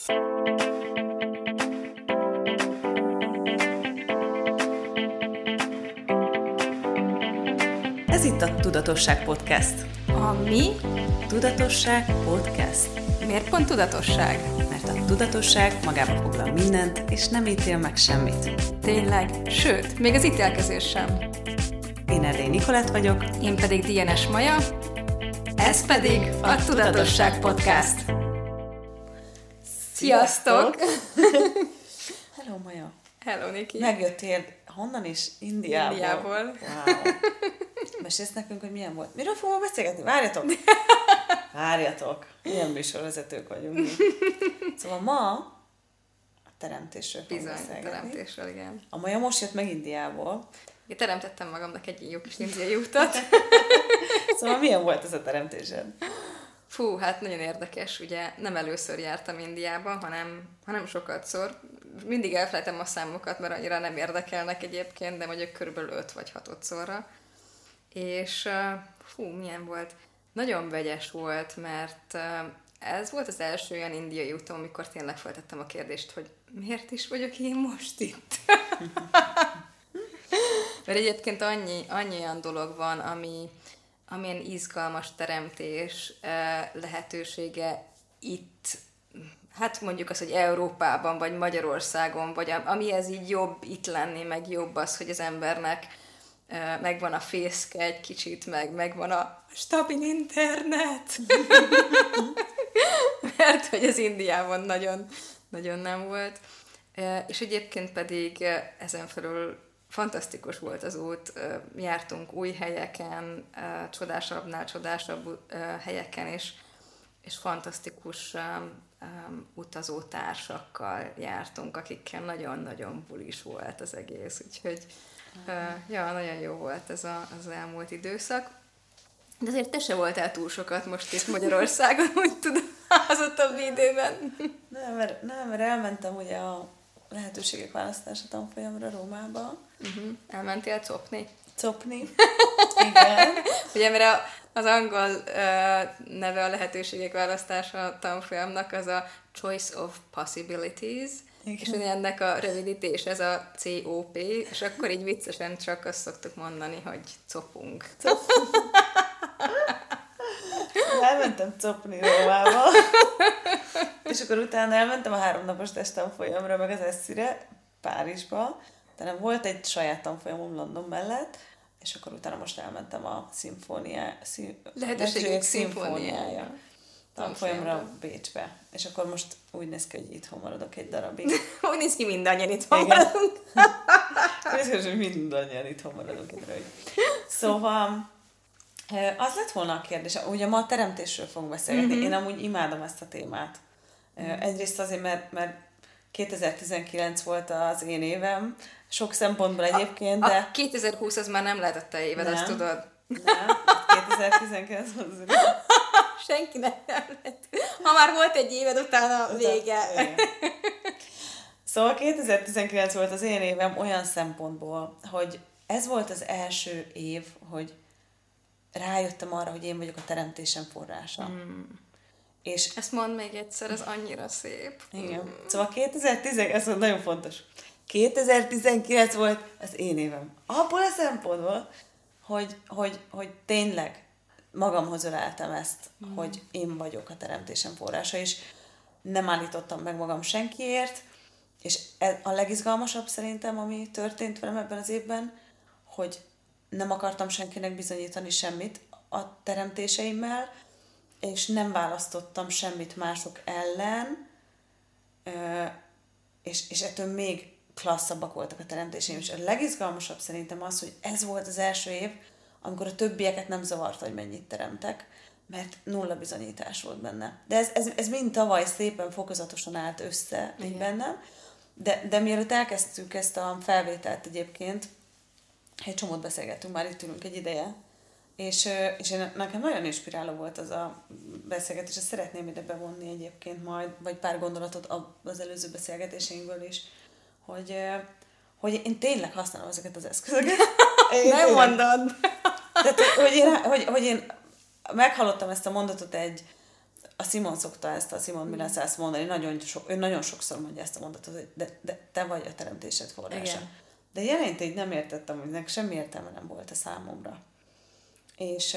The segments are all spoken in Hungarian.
Ez itt a Tudatosság Podcast. A mi? Tudatosság Podcast. Miért pont tudatosság? Mert a tudatosság magába foglal mindent, és nem ítél meg semmit. Tényleg, sőt, még az ítélkezés sem. Én Erdély Nikolett vagyok. Én pedig Dienes Maja. Ez pedig a Tudatosság Podcast. Sziasztok! Hello, Maja! Hello, Niki! Megjöttél honnan is? Indiából. Wow. Mesélsz nekünk, hogy milyen volt? Miről fogunk beszélgetni? Várjatok! Milyen műsorvezetők vagyunk mi. Szóval ma a teremtésről fogunk beszélgetni. Bizony, teremtésről, igen. A Maja most jött meg Indiából. Én teremtettem magamnak egy jó kis indiai utat. Szóval milyen volt ez a teremtésed? Fú, hát nagyon érdekes, ugye nem először jártam Indiában, hanem sokatszor. Mindig elfelejtem a számokat, mert annyira nem érdekelnek egyébként, de mondjuk körülbelül 5 vagy 6-szorra. És fú, milyen volt? Nagyon vegyes volt, mert ez volt az első olyan indiai úton, amikor tényleg feltettem a kérdést, hogy miért is vagyok én most itt? Mert egyébként annyi olyan dolog van, amilyen izgalmas teremtés lehetősége itt, hát mondjuk az, hogy Európában, vagy Magyarországon, vagy amihez így jobb itt lenni, meg jobb az, hogy az embernek megvan a fészke egy kicsit, megvan a stabil internet. Mert hogy az Indiában nagyon, nagyon nem volt. És egyébként pedig ezen felül fantasztikus volt az út, jártunk új helyeken, csodásabbnál csodásabb helyeken, és fantasztikus utazótársakkal jártunk, akikkel nagyon-nagyon bulis volt az egész, úgyhogy nagyon jó volt ez az elmúlt időszak. De azért te se voltál túl sokat most itt Magyarországon, úgy tudom, az utóbbi időben. Nem, mert elmentem ugye a lehetőségek választása tanfolyamra Rómába. Elmentél Copni. Igen. Ugye, mert az angol neve a lehetőségek választása tanfolyamnak az a Choice of Possibilities, igen. És ennek a rövidítés, ez a COP, és akkor így viccesen csak azt szoktuk mondani, hogy copunk. Elmentem copni Rómába, és akkor utána elmentem a 3 napos testanfolyamra, meg az ESZI-re, Párizsba. Utána volt egy saját tanfolyamom London mellett, és akkor utána most elmentem a lehetőségek szimfóniája tanfolyamra Bécsbe. És akkor most úgy néz ki, hogy itthon maradok egy darabig. Úgy néz ki, mindannyian itthon maradunk. Úgy néz ki, hogy mindannyian itthon maradunk egy darabig. Szóval az lett volna a kérdés, ugye ma a teremtésről fogunk beszélgetni. Én amúgy imádom ezt a témát. Egyrészt azért, mert 2019 volt az én évem, sok szempontból egyébként, de... A 2020 az már nem lehetett te éved, azt tudod. Nem, 2019 volt az senkinek nem lett. Ha már volt egy éved, utána vége. Szóval 2019 volt az én évem olyan szempontból, hogy ez volt az első év, hogy rájöttem arra, hogy én vagyok a teremtésem forrása. És ezt mondd még egyszer, ez annyira szép. Igen. Szóval 2019, ez volt nagyon fontos. 2019 volt az én évem. Abból a szempontból, hogy tényleg magamhoz öleltem ezt, hogy én vagyok a teremtésem forrása, és nem állítottam meg magam senkiért, és a legizgalmasabb szerintem, ami történt velem ebben az évben, hogy nem akartam senkinek bizonyítani semmit a teremtéseimmel, és nem választottam semmit mások ellen, és ettől még klasszabbak voltak a teremtéseim. És a legizgalmasabb szerintem az, hogy ez volt az első év, amikor a többieket nem zavarta, hogy mennyit teremtek, mert nulla bizonyítás volt benne. De ez mind tavaly szépen fokozatosan állt össze így bennem, de mielőtt elkezdtük ezt a felvételt egyébként, egy csomót beszélgettünk, már itt ülünk egy ideje, és nekem nagyon inspiráló volt az a beszélgetés, és szeretném ide bevonni egyébként majd, vagy pár gondolatot az előző beszélgetéseinkből is, hogy én tényleg használom ezeket az eszközöket. Nem mondod! Tehát, hogy én meghallottam ezt a mondatot a Simon szokta ezt, a Simon Miles ezt mondani, ő nagyon sokszor mondja ezt a mondatot, hogy de te vagy a teremtésed forrása. Igen. De jelent így nem értettem, hogy ennek semmi értelme nem volt a számomra. És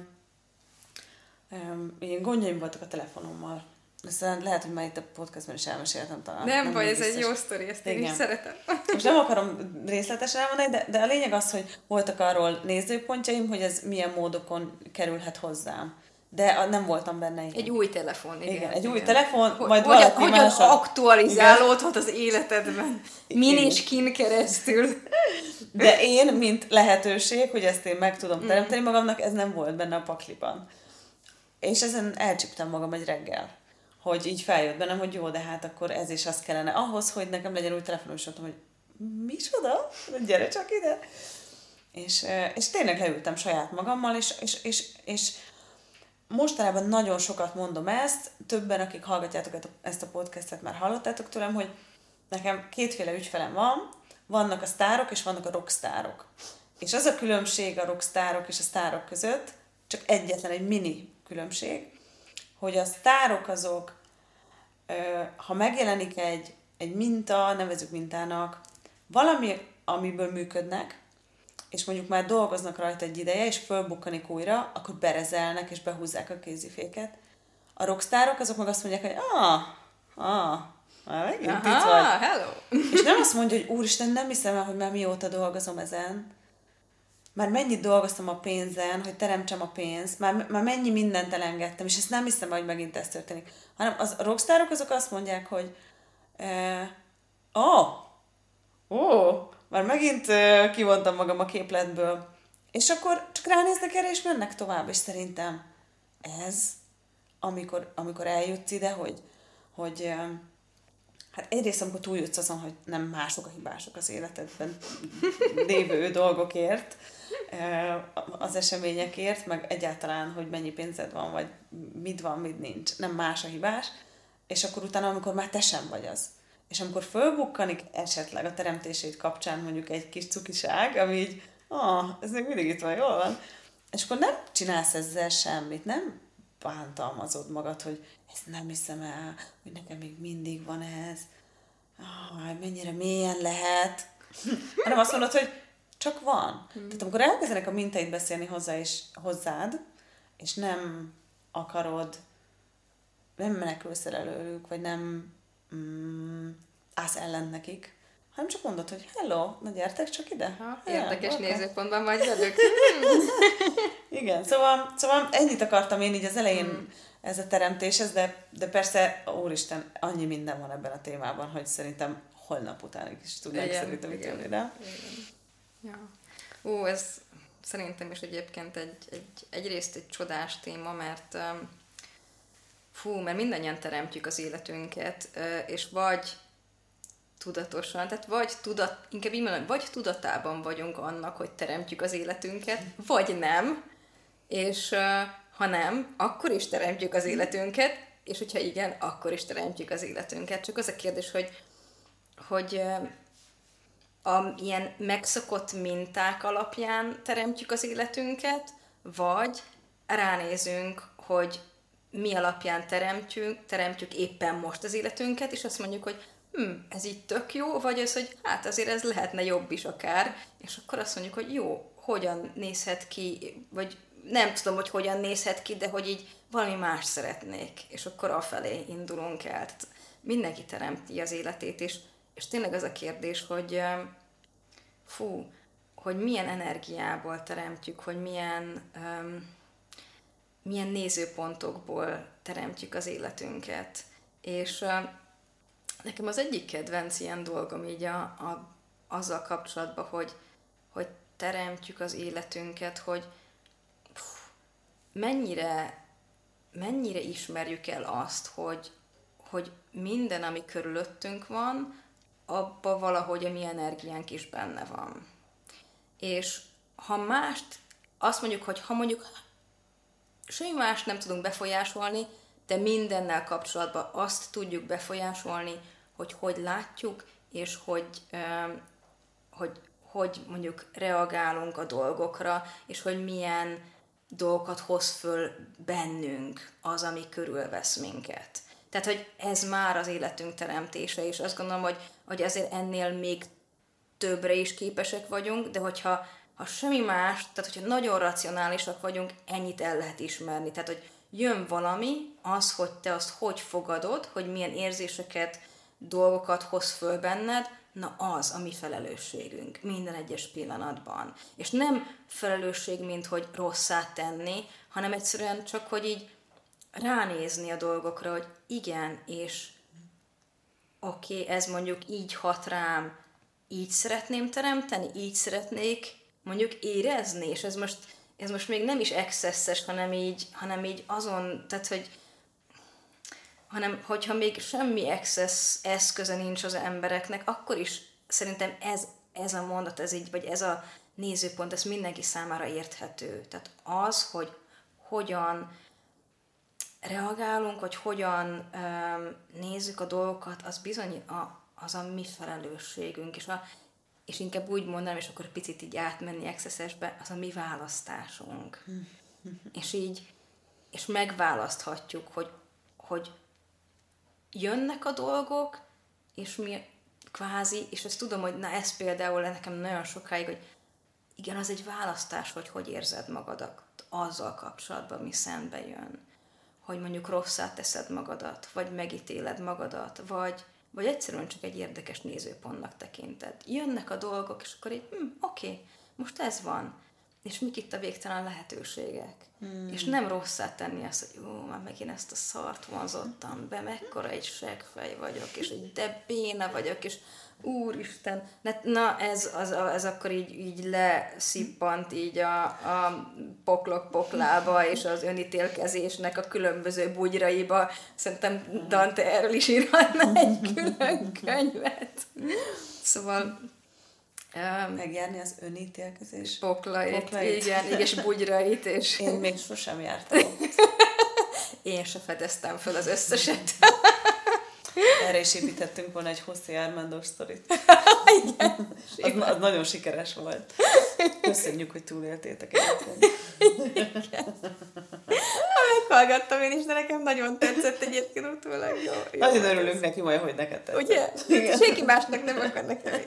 ilyen gondjaim voltak a telefonommal. Aztán lehet, hogy már itt a podcastban is elmeséltem talán. Nem baj, ez egy jó sztori, ezt én is szeretem. Most nem akarom részletesen elmondani, de a lényeg az, hogy voltak arról nézőpontjaim, hogy ez milyen módokon kerülhet hozzám. De nem voltam benne ilyen. Egy új telefon, igen. Egy új telefon, majd valaki hogyan aktualizálódhat az életedben? Min és kin keresztül. De én, mint lehetőség, hogy ezt én meg tudom teremteni magamnak, ez nem volt benne a pakliban. És ezen elcsíptem magam egy reggel. Hogy így feljött bennem, hogy jó, de hát akkor ez is az kellene ahhoz, hogy nekem legyen új telefonom, és mondtam, hogy micsoda? Gyere csak ide! És tényleg leültem saját magammal, és mostanában nagyon sokat mondom ezt, többen, akik hallgatjátok ezt a podcastet, már hallottátok tőlem, hogy nekem kétféle ügyfelem van, vannak a sztárok, és vannak a rockstárok. És az a különbség a rockstárok és a sztárok között, csak egyetlen egy mini különbség, hogy a sztárok azok, ha megjelenik egy minta, nevezzük mintának, valami, amiből működnek, és mondjuk már dolgoznak rajta egy ideje, és fölbukkanik újra, akkor berezelnek, és behúzzák a kéziféket. A rockstárok azok meg azt mondják, hogy már megint itt vagy. Hello. És nem azt mondja, hogy úristen, nem hiszem el, hogy már mióta dolgozom ezen. Már mennyit dolgoztam a pénzen, hogy teremtsem a pénzt, már mennyi mindent elengedtem, és ezt nem hiszem, hogy megint ez történik. Hanem a rockstárok azok azt mondják, hogy már megint kivontam magam a képletből. És akkor csak ránéznek erre, és mennek tovább. És szerintem ez, amikor eljutsz ide, hogy hát egyrészt, amikor túljutsz azon, hogy nem mások a hibások az életedben lévő dolgokért, az eseményekért, meg egyáltalán, hogy mennyi pénzed van, vagy mit van, mit nincs. Nem más a hibás. És akkor utána, amikor már te sem vagy az. És amikor fölbukkanik esetleg a teremtését kapcsán mondjuk egy kis cukiság, ami így, ez még mindig itt van, jól van. És akkor nem csinálsz ezzel semmit, nem bántalmazod magad, hogy ezt nem hiszem el, hogy nekem még mindig van ez, mennyire mélyen lehet, hanem azt mondod, hogy csak van. Tehát amikor elkezdenek a mintáid beszélni hozzád, és nem akarod, nem menekülsz el előlük, vagy nem állsz ellen nekik, hanem csak mondod, hogy hello, na gyertek csak ide. Érdekes nézőpontban vagy velük. Igen, szóval ennyit akartam én így az elején ez a teremtéshez, de persze, úristen, annyi minden van ebben a témában, hogy szerintem holnap utánig is tudnánk szerintem itt jönni, de? Ja. Ez szerintem is egyébként egyrészt egy csodás téma, mert mert mindannyian teremtjük az életünket, és vagy tudatosan, tehát inkább így mondom, vagy tudatában vagyunk annak, hogy teremtjük az életünket, vagy nem, és ha nem, akkor is teremtjük az életünket, és hogyha igen, akkor is teremtjük az életünket. Csak az a kérdés, hogy ilyen megszokott minták alapján teremtjük az életünket, vagy ránézünk, hogy mi alapján teremtjük éppen most az életünket, és azt mondjuk, hogy ez így tök jó, vagy az, hogy hát azért ez lehetne jobb is akár, és akkor azt mondjuk, hogy jó, hogyan nézhet ki, vagy nem tudom, hogy hogyan nézhet ki, de hogy így valami más szeretnék, és akkor afelé indulunk el. Tehát mindenki teremti az életét, és tényleg az a kérdés, hogy hogy milyen energiából teremtjük, hogy milyen nézőpontokból teremtjük az életünket. És nekem az egyik kedvenc ilyen dolgom így azzal kapcsolatban, hogy teremtjük az életünket, hogy mennyire ismerjük el azt, hogy minden, ami körülöttünk van, abban valahogy a mi energiánk is benne van. És ha mást, azt mondjuk, hogy ha mondjuk semmi más nem tudunk befolyásolni, de mindennel kapcsolatban azt tudjuk befolyásolni, hogy látjuk, és hogy mondjuk reagálunk a dolgokra, és hogy milyen dolgokat hoz föl bennünk az, ami körülvesz minket. Tehát, hogy ez már az életünk teremtése, és azt gondolom, hogy azért ennél még többre is képesek vagyunk, de hogyha semmi más, tehát hogyha nagyon racionálisak vagyunk, ennyit el lehet ismerni. Tehát, hogy jön valami, az, hogy te azt hogy fogadod, hogy milyen érzéseket, dolgokat hoz föl benned, na az a mi felelősségünk minden egyes pillanatban. És nem felelősség, mint hogy rosszát tenni, hanem egyszerűen csak, hogy így ránézni a dolgokra, hogy igen, és oké, ez mondjuk így hat rám, így szeretném teremteni, így szeretnék mondjuk érezni, és ez most még nem is excesszes, hanem így azon, tehát hogy hogyha még semmi excess eszköze nincs az embereknek, akkor is szerintem ez a mondat, ez így, vagy ez a nézőpont, ez mindenki számára érthető. Tehát az, hogy hogyan reagálunk, vagy hogyan nézzük a dolgokat, az bizony az a mi felelősségünk, és inkább úgy mondanám, és akkor picit így átmenni excessesbe, az a mi választásunk. És megválaszthatjuk, hogy jönnek a dolgok, és mi kvázi, és ezt tudom, hogy na ez például nekem nagyon sokáig, hogy igen, az egy választás, hogy érzed magadat azzal kapcsolatban, mi szembe jön. Hogy mondjuk rosszá teszed magadat, vagy megítéled magadat, vagy egyszerűen csak egy érdekes nézőpontnak tekinted. Jönnek a dolgok, és akkor így, oké, most ez van. És mik itt a végtelen lehetőségek. És nem rosszá tenni azt, hogy már megint ezt a szart vonzottam be, mekkora egy seggfej vagyok, és egy de béna vagyok, és úristen, na ez akkor így leszippant így a poklok poklába, és az önítélkezésnek a különböző bugyraiba. Szerintem Dante erről is írhatna egy külön könyvet. Szóval megjárni az önítélkezés poklait. Igen, és bugyrait. És én még sosem jártam ott. Én se fedeztem föl az összeset. Erre is építettünk volna egy José Armando sztorit. Az nagyon sikeres volt. Köszönjük, hogy túléltétek egyébként. Meghallgattam én is, de nekem nagyon tetszett egyébként utólag. Jó, nagyon örülünk neki majd, hogy neked tetszett. Ugye? Senki másnak nem akar nekem.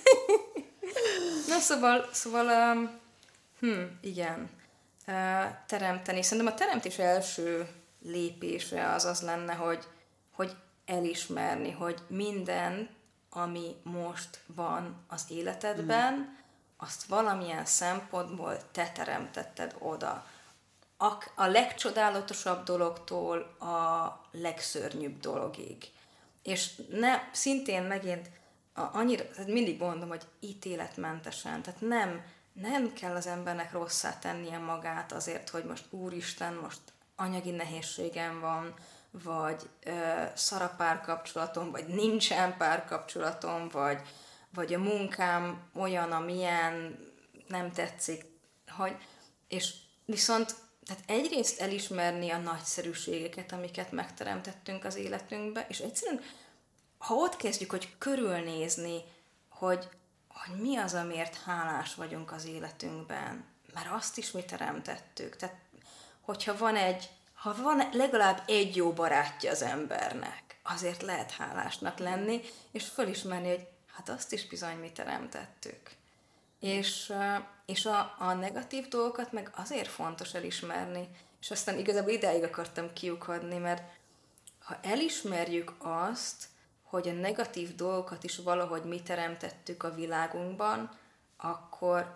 Na szóval igen. Teremteni. Szerintem a teremtés első lépése az lenne, hogy elismerni, hogy minden, ami most van az életedben, azt valamilyen szempontból te teremtetted oda. A legcsodálatosabb dologtól a legszörnyűbb dologig. És szintén megint annyira, mindig mondom, hogy ítéletmentesen, tehát nem kell az embernek rosszá tennie magát azért, hogy most úristen, most anyagi nehézségem van, vagy szar a párkapcsolatom, vagy nincsen párkapcsolatom, vagy a munkám olyan, amilyen, nem tetszik. És viszont tehát egyrészt elismerni a nagyszerűségeket, amiket megteremtettünk az életünkbe, és egyszerűen, ha ott kezdjük, hogy körülnézni, hogy mi az, amiért hálás vagyunk az életünkben, mert azt is mi teremtettük. Tehát, hogyha van legalább egy jó barátja az embernek, azért lehet hálásnak lenni, és fölismerni, hogy hát azt is bizony mi teremtettük. És a negatív dolgokat meg azért fontos elismerni, és aztán igazából ideig akartam kiukadni, mert ha elismerjük azt, hogy a negatív dolgokat is valahogy mi teremtettük a világunkban, akkor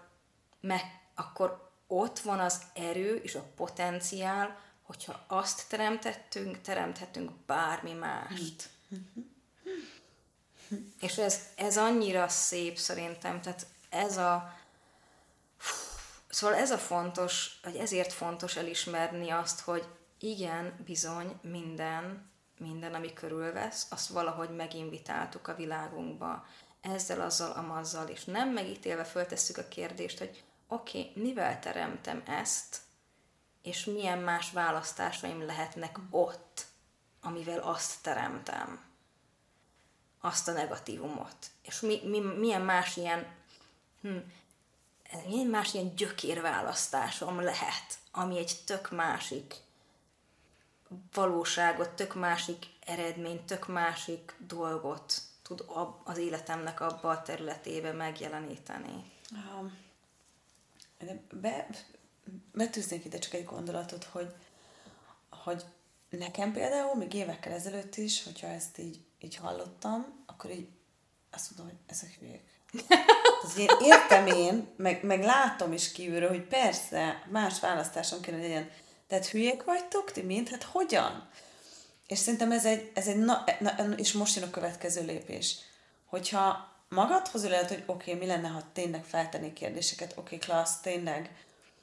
ott van az erő és a potenciál, hogyha azt teremthetünk bármi mást. És ez annyira szép szerintem, tehát szóval ez a fontos, vagy ezért fontos elismerni azt, hogy igen, bizony minden, ami körülvesz, azt valahogy meginvitáltuk a világunkba. Ezzel, azzal, amazzal, és nem megítélve föltesszük a kérdést, hogy oké, mivel teremtem ezt, és milyen más választásaim lehetnek ott, amivel azt teremtem. Azt a negatívumot. És milyen más ilyen, milyen más ilyen gyökérválasztásom lehet, ami egy tök másik valóságot, tök másik eredményt, tök másik dolgot tud az életemnek abba a területébe megjeleníteni. Betűznék ide csak egy gondolatot, hogy nekem például, még évekkel ezelőtt is, hogyha ezt így hallottam, akkor így azt mondom, hogy ezek hülyék. Értem meg látom is kívülről, hogy persze más választásom kéne, hogy legyen. Tehát hülyék vagytok ti mind? Hát hogyan? És szerintem ez egy és most jön a következő lépés. Hogyha magadhoz üled, hogy oké, mi lenne, ha tényleg feltennék kérdéseket, oké, klassz, tényleg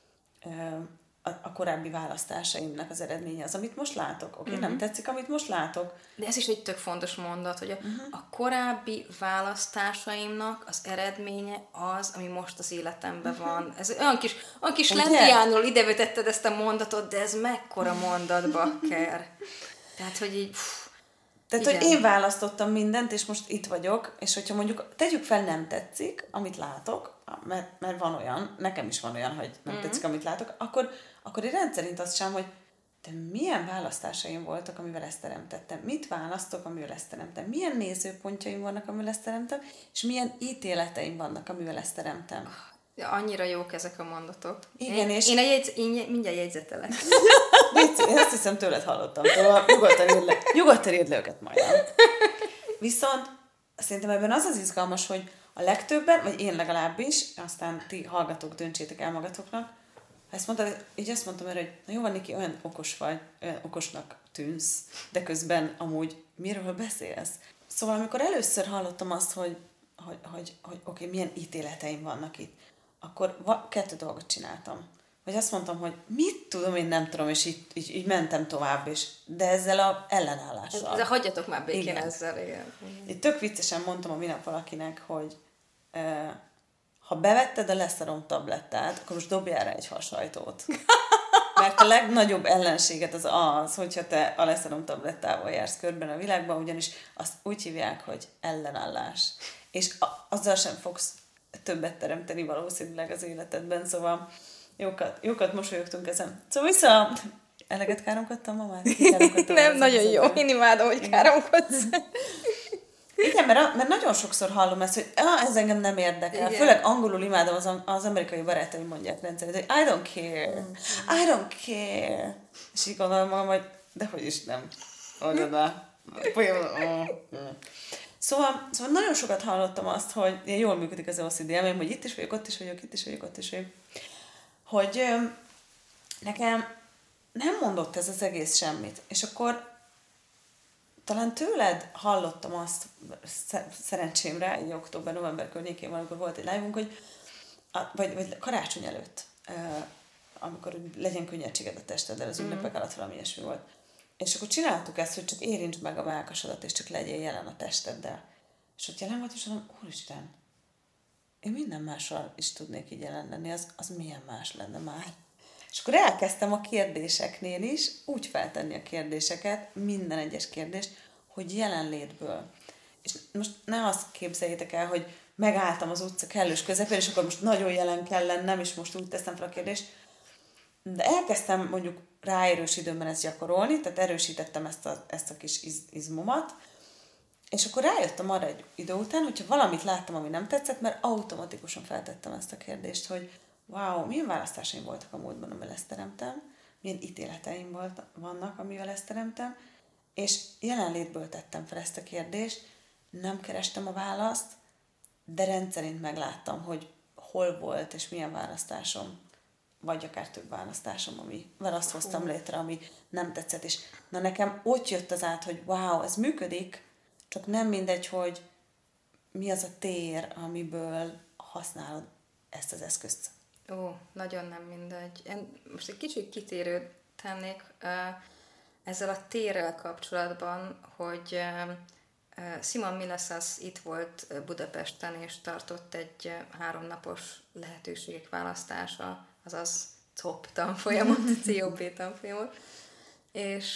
a korábbi választásaimnak az eredménye az, amit most látok. Oké, nem tetszik, amit most látok. De ez is egy tök fontos mondat, hogy a korábbi választásaimnak az eredménye az, ami most az életemben van. Ez olyan kis lempiánul idevetetted ezt a mondatot, de ez mekkora mondat, bakker. Tehát, hogy így... Tehát, igen. Hogy én választottam mindent, és most itt vagyok, és hogyha mondjuk tegyük fel, nem tetszik, amit látok, mert van olyan, nekem is van olyan, hogy nem tetszik, amit látok, akkor én rendszerint azt sem, hogy de milyen választásaim voltak, amivel ezt teremtettem? Mit választok, amivel ezt teremtem? Milyen nézőpontjaim vannak, amivel ezt teremtem? És milyen ítéleteim vannak, amivel ezt teremtem? Ja, annyira jók ezek a mondatok. Igen, én mindjárt jegyzetelek. Én azt hiszem tőled hallottam, nyugodtan írd le őket majd. Viszont szerintem ebben az izgalmas, hogy a legtöbben, vagy én legalábbis, aztán ti hallgatók, döntsétek el magatoknak, azt mondtam erre, hogy na jó van, Niki, olyan okos vagy, olyan okosnak tűnsz, de közben amúgy miről beszélsz? Szóval amikor először hallottam azt, hogy oké, milyen ítéleteim vannak itt, akkor 2 dolgot csináltam. Vagy azt mondtam, hogy mit tudom, én nem tudom, és így mentem tovább, de ezzel a ellenállással. De hagyjatok már békén ezzel, igen. Itt tök viccesen mondtam a minap valakinek, hogy ha bevetted a leszarom tablettát, akkor most dobjál rá egy hasajtót. Mert a legnagyobb ellenséget az, hogyha te a leszarom tablettával jársz körben a világban, ugyanis azt úgy hívják, hogy ellenállás. És azzal sem fogsz többet teremteni valószínűleg az életedben, szóval jókat mosolyogtunk ezen. Szóval eleget káromkodtam ma már? Nem, nagyon jó. Én imádom, hogy káromkodsz. Igen, mert nagyon sokszor hallom ezt, hogy ez engem nem érdekel. Igen. Főleg angolul imádom, az amerikai barátaim mondják rendszerint, hogy I don't care. I don't care. És így gondolom magam, hogy dehogy is nem. Szóval nagyon sokat hallottam azt, hogy jól működik az OCD-em, hogy itt is vagyok, ott is vagyok, itt is vagyok, ott is vagyok. Hogy nekem nem mondott ez az egész semmit. És akkor talán tőled hallottam azt, szerencsémre, egy október-november környékén van, amikor volt egy live-unk, hogy vagy karácsony előtt, amikor legyen könnyedséged a testeddel, az ünnepek alatt valami ilyesmi volt. És akkor csináltuk ezt, hogy csak érintsd meg a mellkasodat, és csak legyél jelen a testeddel. És ott jelen volt, és mondom, úristen, én minden mással is tudnék így jelen lenni, az milyen más lenne már. És akkor elkezdtem a kérdéseknél is úgy feltenni a kérdéseket, minden egyes kérdést, hogy jelenlétből. És most ne azt képzeljétek el, hogy megálltam az utca kellős közepén, és akkor most nagyon jelen kell lennem, és most úgy teszem fel a kérdést. De elkezdtem mondjuk ráérős időben ezt gyakorolni, tehát erősítettem ezt a kis izmomat, és akkor rájöttem arra egy idő után, hogyha valamit láttam, ami nem tetszett, mert automatikusan feltettem ezt a kérdést, hogy wow, milyen választásaim voltak a múltban, amivel ezt teremtem, milyen ítéleteim vannak, amivel ezt teremtem, és jelenlétből tettem fel ezt a kérdést, nem kerestem a választ, de rendszerint megláttam, hogy hol volt, és milyen választásom, vagy akár több választásom, amivel azt hoztam létre, ami nem tetszett, és na nekem ott jött az át, hogy wow, ez működik, csak nem mindegy, hogy mi az a tér, amiből használod ezt az eszközt. Ó, nagyon nem mindegy. Én most egy kicsit kitérőt tennék ezzel a térrel kapcsolatban, hogy Simon Milesas itt volt Budapesten, és tartott egy 3 napos lehetőségek választása, azaz COP tanfolyamot, COP tanfolyamot, és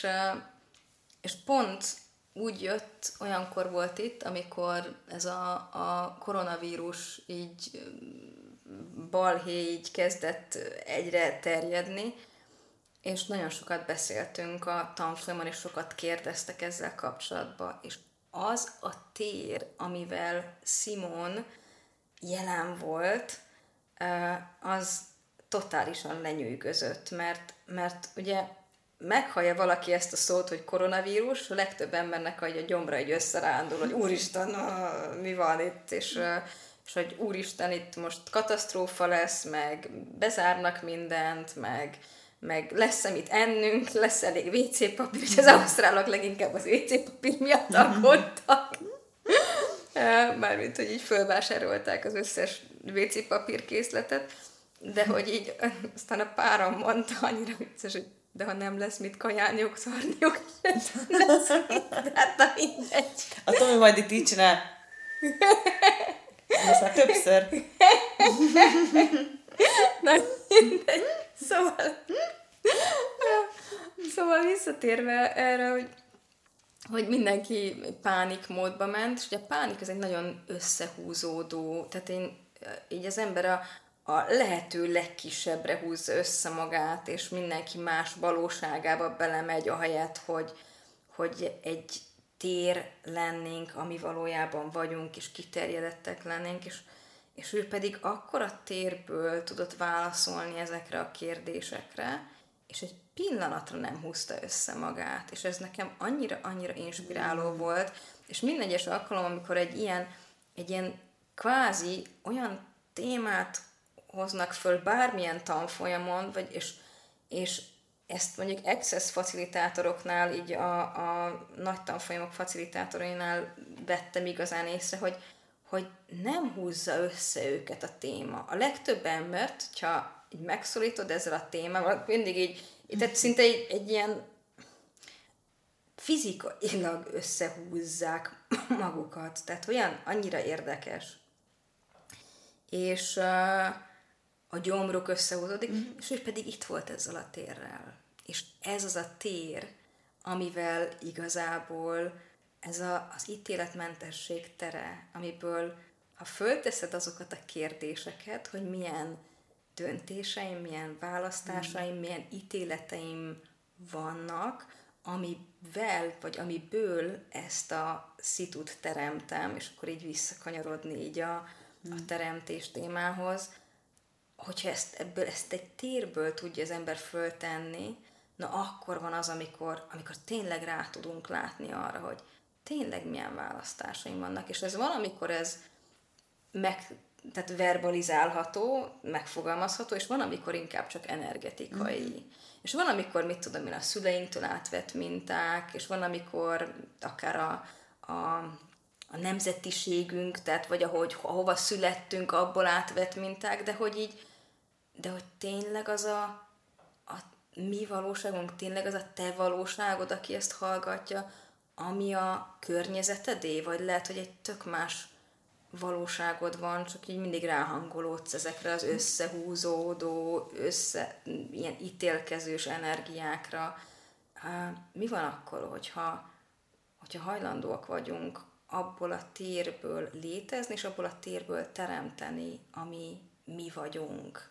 pont úgy jött, olyankor volt itt, amikor ez a koronavírus így balhé így kezdett egyre terjedni, és nagyon sokat beszéltünk a tanfolyamon, és sokat kérdeztek ezzel kapcsolatban, és az a tér, amivel Simon jelen volt, az totálisan lenyűgözött, mert ugye meghallja valaki ezt a szót, hogy koronavírus, a legtöbb embernek a gyomra egy összerándul, hogy úristen, mi van itt, és hogy úristen, itt most katasztrófa lesz, meg bezárnak mindent, meg lesz-e mit ennünk, lesz elég WC papír, és az ausztrálok leginkább az WC papír miatt aggódtak. Mármint, hogy így fölvásárolták az összes WC papír készletet, de hogy így aztán a párom mondta annyira vicces, hogy de ha nem lesz mit kajálniuk, szarniuk, lesz mit, de hát na mindegy. A Tomi majd itt így csinál. Most már többször. Na mindegy. Szóval visszatérve erre, hogy mindenki pánikmódba ment, és ugye a pánik ez egy nagyon összehúzódó, tehát így az ember a lehető legkisebbre húzza össze magát, és mindenki más valóságába belemegy, ahelyett, hogy egy tér lennénk, ami valójában vagyunk, és kiterjedettek lennénk, és ő pedig akkora térből tudott válaszolni ezekre a kérdésekre, és egy pillanatra nem húzta össze magát, és ez nekem annyira inspiráló volt, és minden egyes alkalom, amikor egy ilyen kvázi olyan témát hoznak föl bármilyen tanfolyamon, és ezt mondjuk access facilitátoroknál, így a nagy tanfolyamok facilitátorainál vettem igazán észre, hogy nem húzza össze őket a téma. A legtöbb embert, hogyha így megszólítod ezzel a témával, mindig így, tehát szinte egy ilyen fizikailag összehúzzák magukat, tehát olyan annyira érdekes. És a gyomruk összehúzódik, és ő pedig itt volt ezzel a térrel. És ez az a tér, amivel igazából ez az ítéletmentesség tere, amiből ha fölteszed azokat a kérdéseket, hogy milyen döntéseim, milyen választásaim, milyen ítéleteim vannak, amivel, vagy amiből ezt a szitut teremtem, és akkor így visszakanyarodni így a teremtés témához, hogyha ezt egy térből tudja az ember föltenni, na akkor van az, amikor tényleg rá tudunk látni arra, hogy tényleg milyen választásaim vannak, és ez valamikor ez tehát verbalizálható, megfogalmazható, és van, amikor inkább csak energetikai. És van, amikor, mit tudom én, a szüleinktől átvett minták, és van, amikor akár a nemzetiségünk, tehát vagy ahova születtünk, abból átvett minták, de hogy tényleg az a mi valóságunk, tényleg az a te valóságod, aki ezt hallgatja, ami a környezetedé, vagy lehet, hogy egy tök más valóságod van, csak így mindig ráhangolódsz ezekre az összehúzódó, ilyen ítélkezős energiákra. Mi van akkor, hogyha hajlandóak vagyunk abból a térből létezni, és abból a térből teremteni, ami mi vagyunk,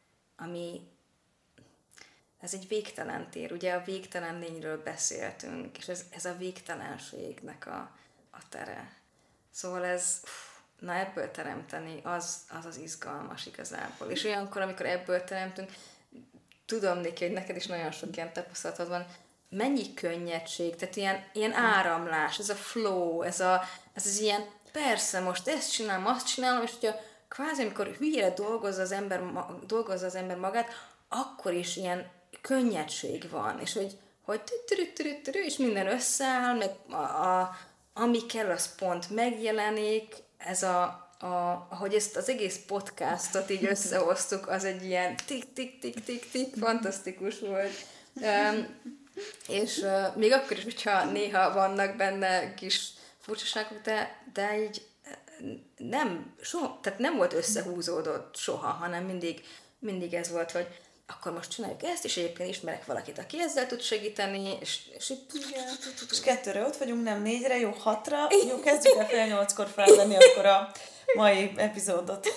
ez egy végtelen tér, ugye a végtelen lényről beszéltünk, és ez a végtelenségnek a tere. Szóval ebből teremteni, az izgalmas igazából. És olyankor, amikor ebből teremtünk, tudom neki, hogy neked is nagyon sok ilyen tapasztalatod van, mennyi könnyedség, tehát ilyen áramlás, ez a flow, ez az ilyen, persze, most ezt csinálom, azt csinálom, és hogyha kvázi, amikor hülyére dolgozza az ember magát, akkor is ilyen könnyedség van, és hogy és minden összeáll, meg ami kell, az pont megjelenik, ez ahogy ezt az egész podcastot így összehoztuk, az egy ilyen tik-tik-tik-tik-tik, fantasztikus volt. És még akkor is, hogyha néha vannak benne kis furcsaságok, de így tehát nem volt összehúzódott soha, hanem mindig ez volt, hogy akkor most csináljuk ezt, és egyébként ismerek valakit, aki ezzel tud segíteni, és És 2-re ott vagyunk, nem 4-re, jó 6-ra, jó, kezdjük el fél 8-kor felvenni akkor a mai epizódot.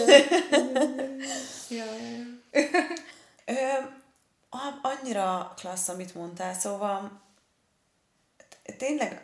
Annyira klassz, amit mondtál, szóval tényleg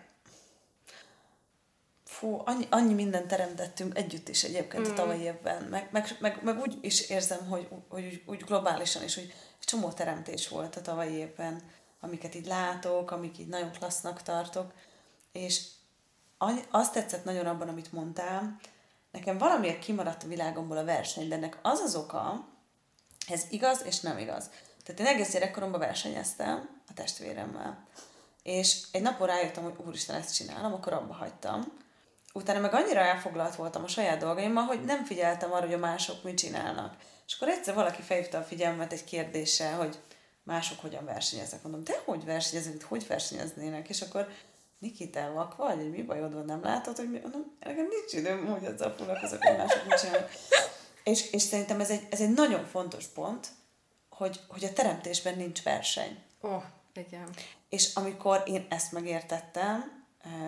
annyi mindent teremtettünk együtt is egyébként a tavalyi évben, meg úgy is érzem, hogy úgy globálisan is, hogy egy csomó teremtés volt a tavalyi évben, amiket így látok, amik így nagyon klassznak tartok, és azt tetszett nagyon abban, amit mondtál, nekem valamiért kimaradt a világomból a verseny, de ennek az az oka, ez igaz és nem igaz. Tehát én egész gyerekkoromban versenyeztem a testvéremmel, és egy napon rájöttem, hogy úristen, ezt csinálom, akkor abba hagytam. Utána meg annyira elfoglalt voltam a saját dolgaimmal, hogy nem figyeltem arra, hogy a mások mit csinálnak. És akkor egyszer valaki felhívta a figyelmet egy kérdéssel, hogy mások hogyan versenyeznek. Mondom, te hogy versenyeznek, hogy versenyeznének? És akkor Niki, te vak vagy, hogy mi bajod van, nem látod, hogy mi? Mondom, nekem nincs időm, hogy azzal foglalkozok, hogy mások mit csinálnak. És szerintem ez egy nagyon fontos pont, hogy a teremtésben nincs verseny. Igen. És amikor én ezt megértettem,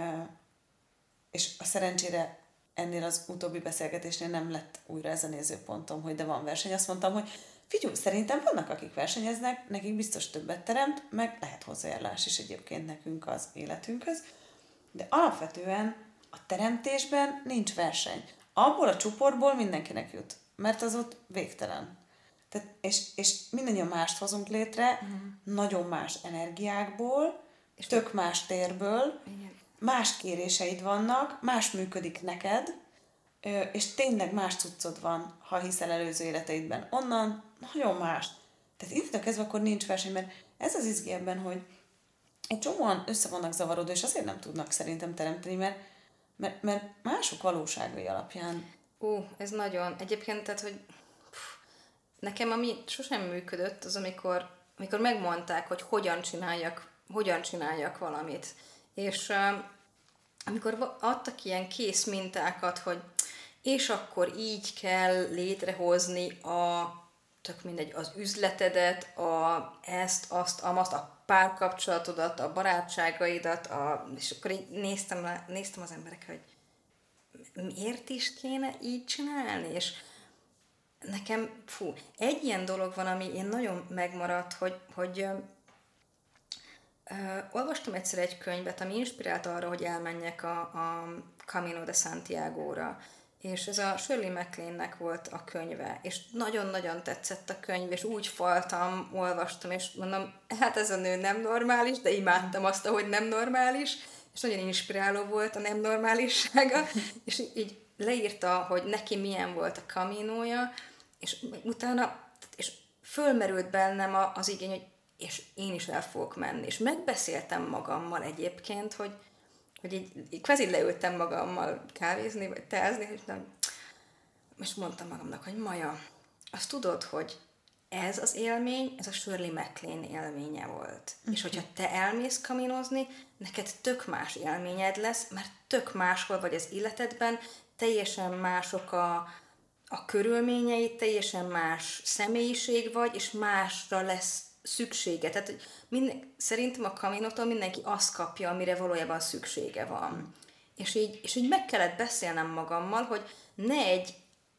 és a szerencsére ennél az utóbbi beszélgetésnél nem lett újra ez a nézőpontom, hogy de van verseny, azt mondtam, hogy figyelj, szerintem vannak, akik versenyeznek, nekik biztos többet teremt, meg lehet hozzájárulás is egyébként nekünk az életünkhöz, de alapvetően a teremtésben nincs verseny. Abból a csoportból mindenkinek jut, mert az ott végtelen. Tehát, és mindannyian mást hozunk létre, nagyon más energiákból, és tök más térből, más kéréseid vannak, más működik neked, és tényleg más cuccod van, ha hiszel előző életeidben. Onnan nagyon más. Tehát innentől kezdve akkor nincs verseny, mert ez az izgi ebben, hogy egy csomóan össze vannak zavarodva, és azért nem tudnak szerintem teremteni, mert mások valóságai alapján. Ez nagyon. Egyébként, tehát, hogy nekem ami sosem működött, az amikor megmondták, hogy hogyan csináljak valamit. És amikor adtak ilyen kész mintákat, hogy és akkor így kell létrehozni tök mindegy, az üzletedet, ezt, azt, a párkapcsolatodat, a barátságaidat, és akkor így néztem az emberekre, hogy miért is kéne így csinálni, és nekem, egy ilyen dolog van, ami én nagyon megmaradt, hogy olvastam egyszer egy könyvet, ami inspirált arra, hogy elmenjek a Camino de Santiago-ra, és ez a Shirley MacLaine-nek volt a könyve, és nagyon-nagyon tetszett a könyv, és úgy faltam, olvastam, és mondom, hát ez a nő nem normális, de imádtam azt, ahogy nem normális, és nagyon inspiráló volt a nem normálissága, és így leírta, hogy neki milyen volt a Caminója, és utána és fölmerült bennem az igény, hogy és én is el fogok menni. És megbeszéltem magammal egyébként, hogy így kvázi leültem magammal kávézni, vagy teázni, és mondtam magamnak, hogy Maja, azt tudod, hogy ez az élmény, ez a Shirley MacLaine élménye volt. És hogyha te elmész kaminozni, neked tök más élményed lesz, mert tök máshol vagy az életedben, teljesen mások a körülményei, teljesen más személyiség vagy, és másra lesz szüksége. Tehát szerintem a Caminótól mindenki azt kapja, amire valójában szüksége van. És így meg kellett beszélnem magammal, hogy ne egy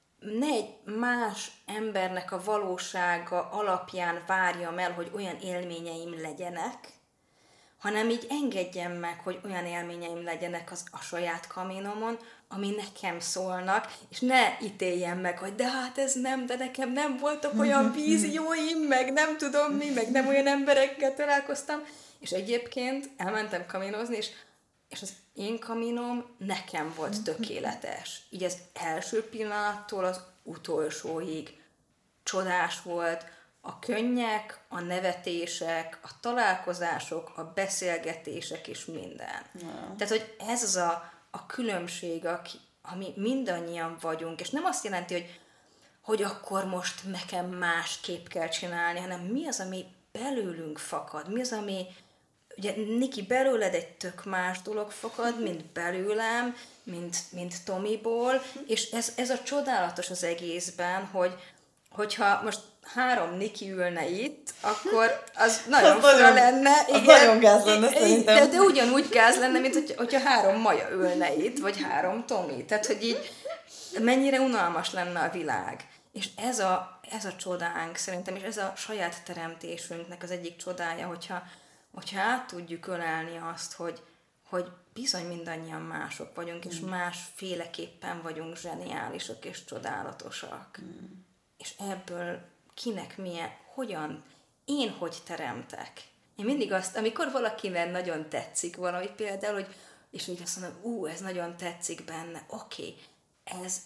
más embernek a valósága alapján várjam el, hogy olyan élményeim legyenek, hanem így engedjem meg, hogy olyan élményeim legyenek a saját Caminomon, ami nekem szólnak, és ne ítéljem meg, hogy de hát ez nem, de nekem nem voltak olyan vízióim, meg nem tudom mi, meg nem olyan emberekkel találkoztam, és egyébként elmentem caminozni, és az én Caminom nekem volt tökéletes. Így az első pillanattól az utolsóig csodás volt, a könnyek, a nevetések, a találkozások, a beszélgetések és minden. Tehát, hogy ez az a különbség, ami mindannyian vagyunk, és nem azt jelenti, hogy akkor most nekem másképp kell csinálni, hanem mi az, ami belőlünk fakad, mi az, ami, ugye Niki, belőled egy tök más dolog fakad, mint belőlem, mint Tomiból, és ez a csodálatos az egészben, hogyha most 3 Niki ülne itt, akkor az nagyon fura nagyon, lenne. Az nagyon gáz lenne szerintem. De ugyanúgy gáz lenne, mint hogyha 3 Maja ülne itt, vagy 3 Tomi. Tehát, hogy így mennyire unalmas lenne a világ. És ez a csodánk szerintem, és ez a saját teremtésünknek az egyik csodája, hogyha át tudjuk ölelni azt, hogy bizony mindannyian mások vagyunk, és másféleképpen vagyunk zseniálisak és csodálatosak. És ebből kinek milyen, én hogy teremtek. Én mindig azt, amikor valakinek nagyon tetszik valami például, és úgy azt mondom, ez nagyon tetszik benne, oké, ez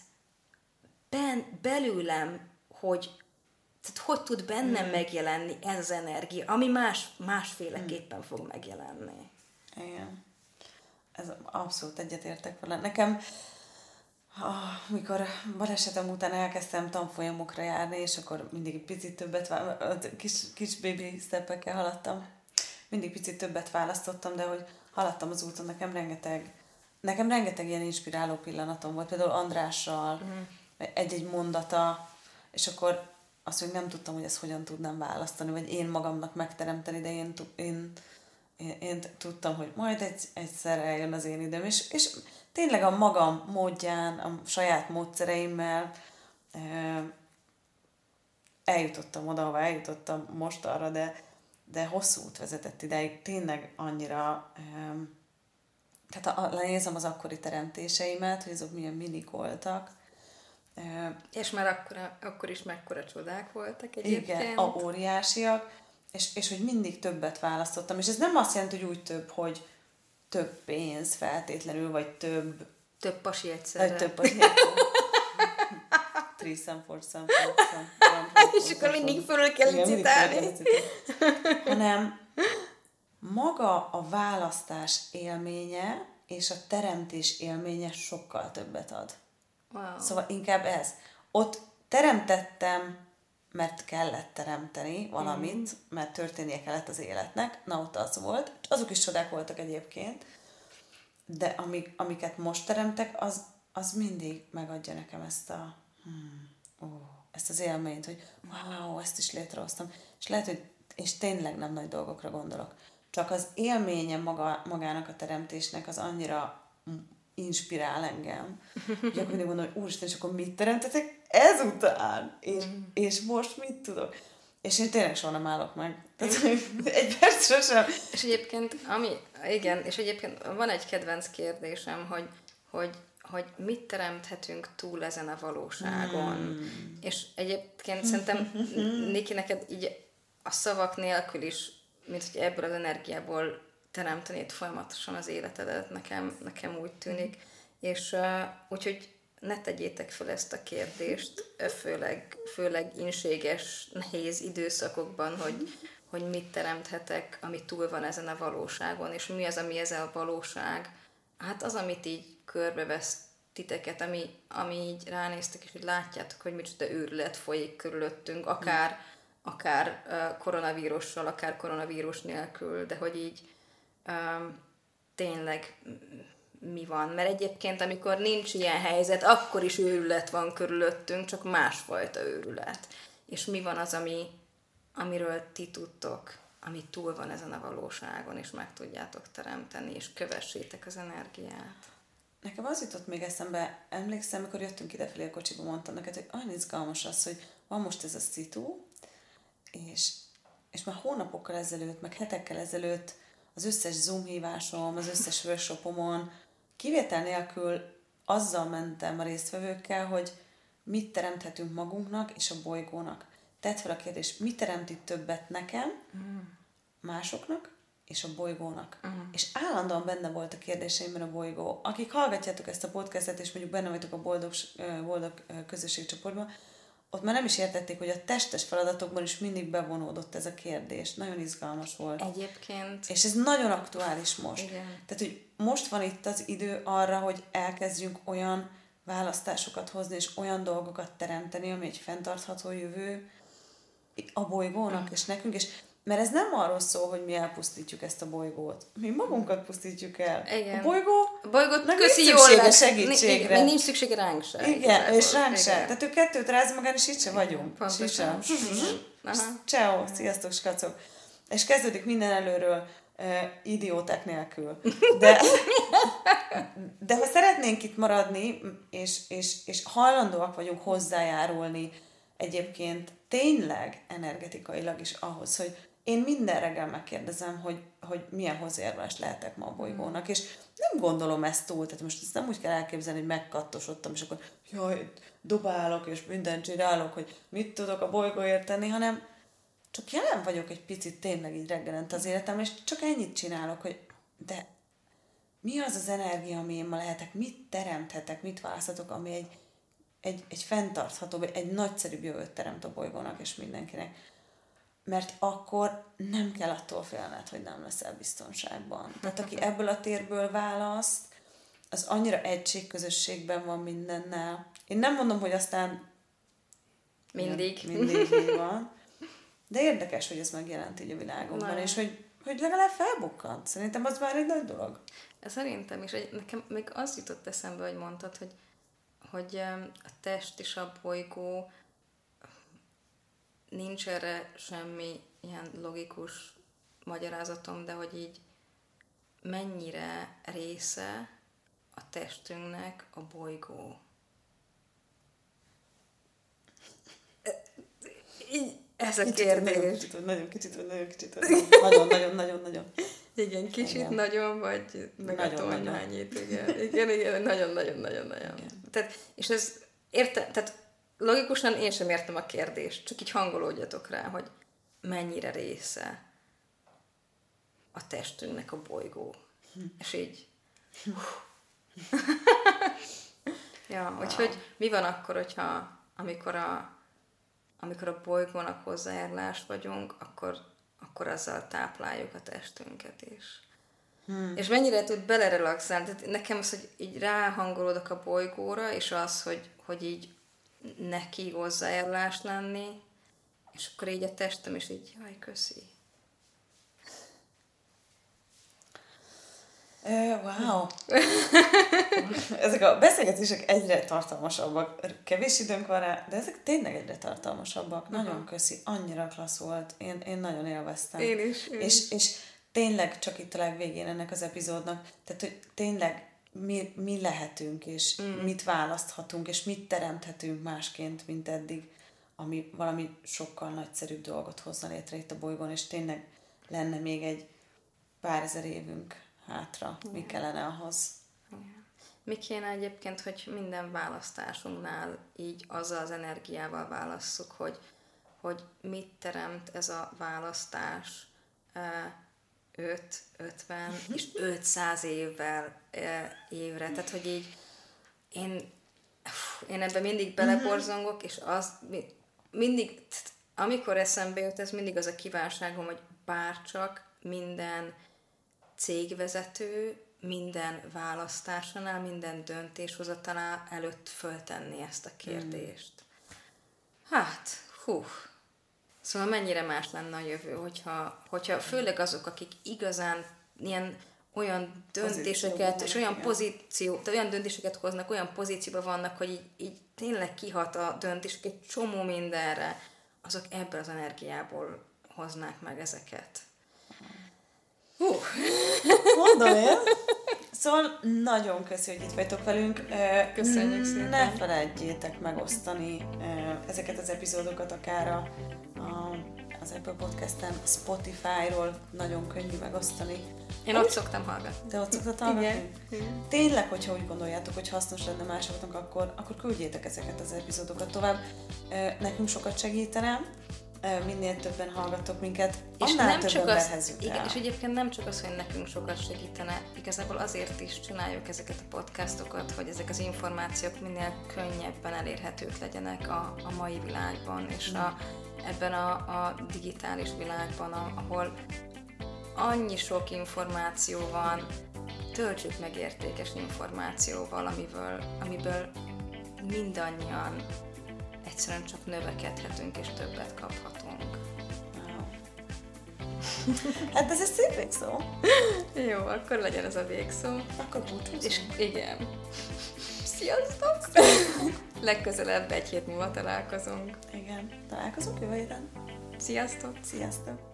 belőlem, hogy tud bennem megjelenni ez az energia, ami másféleképpen fog megjelenni. Igen. Ez abszolút egyetértek vele. Nekem, mikor balesetem után elkezdtem tanfolyamokra járni, és akkor mindig picit többet, kis baby step-ekkel haladtam, mindig picit többet választottam, de hogy haladtam az úton, nekem rengeteg ilyen inspiráló pillanatom volt, például Andrással, egy-egy mondata, és akkor azt még nem tudtam, hogy ezt hogyan tudnám választani, vagy én magamnak megteremteni, de én tudtam, hogy majd egyszer eljön az én időm, és tényleg a magam módján, a saját módszereimmel eljutottam oda, ahova eljutottam most arra, de hosszú út vezetett ideig, tényleg annyira, tehát lenézem az akkori teremtéseimet, hogy azok milyen minik voltak. És már akkor is mekkora csodák voltak egyébként. Igen, óriásiak, és hogy mindig többet választottam, és ez nem azt jelenti, hogy úgy több, hogy több pénz feltétlenül, vagy több pasi egyszerre. Vagy több pasi egyszerre. Threesome. És akkor mindig fölül kell licitálni. Hanem maga a választás élménye és a teremtés élménye sokkal többet ad. Wow. Szóval inkább ez. Ott teremtettem, mert kellett teremteni valamit, mert történnie kellett az életnek. Na, ott az volt. Azok is csodák voltak egyébként. De amiket most teremtek, az mindig megadja nekem ezt ezt az élményt, hogy wow, ezt is létrehoztam. És lehet, hogy és tényleg nem nagy dolgokra gondolok. Csak az élménye magának a teremtésnek az annyira inspirál engem. Hogy akkor mindig mondom, hogy úristen, és akkor mit teremtetek ezután? És most mit tudok? És én tényleg soha nem állok meg. Tehát, egy percre sem. És egyébként, és egyébként van egy kedvenc kérdésem, hogy mit teremthetünk túl ezen a valóságon. És egyébként szerintem, Niki, neked így a szavak nélkül is, mint hogy ebből az energiából teremtenéd folyamatosan az életedet, nekem úgy tűnik. És úgyhogy ne tegyétek fel ezt a kérdést, főleg inséges, nehéz időszakokban, hogy mit teremthetek, ami túl van ezen a valóságon, és mi az, ami ez a valóság. Hát az, amit így körbevesz titeket, ami így ránéztek, és hogy látjátok, hogy micsoda őrület folyik körülöttünk, akár koronavírussal, akár koronavírus nélkül, de hogy így tényleg mi van. Mert egyébként, amikor nincs ilyen helyzet, akkor is őrület van körülöttünk, csak másfajta őrület. És mi van az, amiről ti tudtok, ami túl van ezen a valóságon, és meg tudjátok teremteni, és kövessétek az energiát. Nekem az jutott még eszembe, emlékszem, amikor jöttünk idefelé a kocsiba, mondtam neked, hogy olyan izgalmas az, hogy van most ez a szitu, és már hónapokkal ezelőtt, meg hetekkel ezelőtt az összes Zoom hívásom, az összes workshopomon kivétel nélkül azzal mentem a résztvevőkkel, hogy mit teremthetünk magunknak és a bolygónak. Tedd fel a kérdést, mit teremt itt többet nekem, másoknak és a bolygónak. És állandóan benne volt a kérdéseimben a bolygó. Akik hallgatjátok ezt a podcastet, és mondjuk benne vagytok a boldog közösségcsoportban, ott már nem is értették, hogy a testes feladatokban is mindig bevonódott ez a kérdés. Nagyon izgalmas volt. Egyébként. És ez nagyon aktuális most. Igen. Tehát, hogy most van itt az idő arra, hogy elkezdjünk olyan választásokat hozni, és olyan dolgokat teremteni, ami egy fenntartható jövő a bolygónak, és nekünk, és Mert ez nem arról szól, hogy mi elpusztítjuk ezt a bolygót. Mi magunkat pusztítjuk el. Igen. A bolygónak köszi nincs jól szüksége lesz. segítségre. Még nincs szüksége ránk se. Igen, igazából. és ránk se. Igen. Tehát ő kettőt ráz magán, és itt se vagyunk. Pontosan. Ciao, sziasztok, skacok. És kezdődik minden előről, idióták nélkül. De ha szeretnénk itt maradni, és hajlandóak vagyunk hozzájárulni egyébként tényleg energetikailag is ahhoz, hogy én minden reggel megkérdezem, hogy milyen hozzájárulást lehetek ma a bolygónak, és nem gondolom ezt túl, tehát most ezt nem úgy kell elképzelni, hogy megkattosodtam, és akkor jaj, dobálok, és mindent csinálok, hogy mit tudok a bolygóért tenni, hanem csak jelen vagyok egy picit tényleg így reggelente az életemben, és csak ennyit csinálok, hogy de mi az az energia, ami én ma lehetek, mit teremthetek, mit választhatok, ami egy fenntartható, egy nagyszerűbb jövőt teremt a bolygónak és mindenkinek. Mert akkor nem kell attól félned, hogy nem leszel biztonságban. Tehát aki ebből a térből választ, az annyira egységközösségben van mindennel. Én nem mondom, hogy aztán mindig így van. De érdekes, hogy ez megjelent így a világunkban, és hogy legalább felbukkant. Szerintem az már egy nagy dolog. Szerintem is. Nekem még az jutott eszembe, hogy mondtad, hogy a test és a bolygó, nincs erre semmi ilyen logikus magyarázatom, de hogy így mennyire része a testünknek a bolygó. Ez a kérdés. Nagyon kicsit. Nagyon. Igen, kicsit, igen. Nagyon, vagy meg a tolnányit. Igen, nagyon. Tehát, és ez tehát logikusan én sem értem a kérdést, csak így hangolódjatok rá, hogy mennyire része a testünknek a bolygó. És így... ja, úgyhogy mi van akkor, amikor a bolygónak hozzájárulás vagyunk, akkor azzal tápláljuk a testünket is. És mennyire tud belerelaxálni. Tehát nekem az, hogy így ráhangolódok a bolygóra, és az, hogy így neki hozzájárulás lenni, és akkor így a testem is így, jaj, köszi. Wow! Ezek a beszélgetések egyre tartalmasabbak. Kevés időnk van rá, de ezek tényleg egyre tartalmasabbak. Nagyon köszi, annyira klassz volt. Én nagyon élveztem. Én is. És tényleg csak itt a legvégén ennek az epizódnak, tehát hogy tényleg mi lehetünk, és mit választhatunk, és mit teremthetünk másként, mint eddig, ami valami sokkal nagyszerűbb dolgot hozna létre itt a bolygón, és tényleg lenne még egy pár ezer évünk hátra. Mi kellene ahhoz? Mi kéne egyébként, hogy minden választásunknál így azzal az energiával válasszuk, hogy mit teremt ez a választás 5, 50 és 500 évre. Tehát, hogy így én ebben mindig beleborzongok, és az mindig, amikor eszembe jut, ez mindig az a kívánságom, hogy bárcsak minden cégvezető minden választásánál, minden döntéshozatalál előtt föltenni ezt a kérdést. Szóval mennyire más lenne a jövő, hogyha főleg azok, akik igazán olyan döntéseket, és olyan döntéseket hoznak, olyan pozícióban vannak, hogy így tényleg kihat a döntésük egy csomó mindenre, azok ebből az energiából hoznák meg ezeket. Mondom én. Szóval nagyon köszi, hogy itt vagytok velünk. Köszönjük szépen. Ne felejtjétek megosztani ezeket az epizódokat akár az Apple Podcast-en, Spotify-ról nagyon könnyű megosztani. Én ott szoktam hallgatni. Te ott szoktad hallgatni? Igen. Tényleg, hogyha úgy gondoljátok, hogy hasznos lenne másoknak, akkor küldjétek ezeket az epizódokat tovább. Nekünk sokat segítene. Minél többen hallgattok minket, annál több emberhez jut el. Igen, és egyébként nem csak az, hogy nekünk sokat segítene, igazából azért is csináljuk ezeket a podcastokat, hogy ezek az információk minél könnyebben elérhetők legyenek a mai világban, és ebben a digitális világban, ahol annyi sok információ van, töltsük meg értékes információval, amiből mindannyian egyszerűen csak növekedhetünk és többet kaphatunk. Hát ez egy szép végszó. Jó, akkor legyen ez a végszó. Akkor búcsúzunk. És igen. Sziasztok! Legközelebb 1 hét múlva találkozunk. Igen. Találkozunk jövő héten. Sziasztok! Sziasztok!